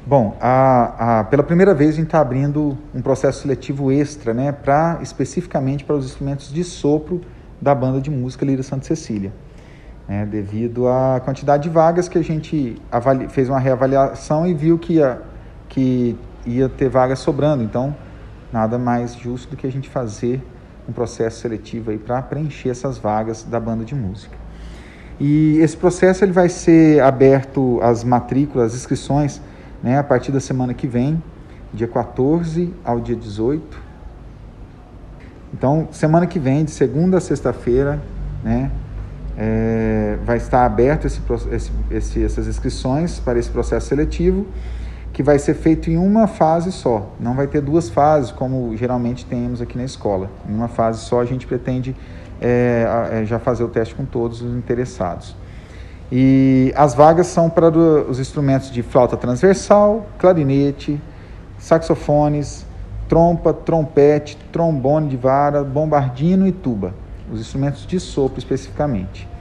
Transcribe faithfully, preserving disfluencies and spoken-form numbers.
Bom, a, a, pela primeira vez a gente está abrindo um processo seletivo extra, né, pra, especificamente para os instrumentos de sopro da banda de música Lira Santa Cecília, né, devido à quantidade de vagas que a gente avali, fez uma reavaliação e viu que ia, que ia ter vagas sobrando. Então, nada mais justo do que a gente fazer um processo seletivo aí para preencher essas vagas da banda de música. E esse processo ele vai ser aberto às matrículas, às inscrições, né, a partir da semana que vem, dia quatorze ao dia dezoito. Então, semana que vem, de segunda a sexta-feira, né, é, vai estar aberto esse, esse, esse, essas inscrições para esse processo seletivo, que vai ser feito em uma fase só. Não vai ter duas fases, como geralmente temos aqui na escola. Em uma fase só, a gente pretende é, já fazer o teste com todos os interessados. E as vagas são para os instrumentos de flauta transversal, clarinete, saxofones, trompa, trompete, trombone de vara, bombardino e tuba. Os instrumentos de sopro especificamente.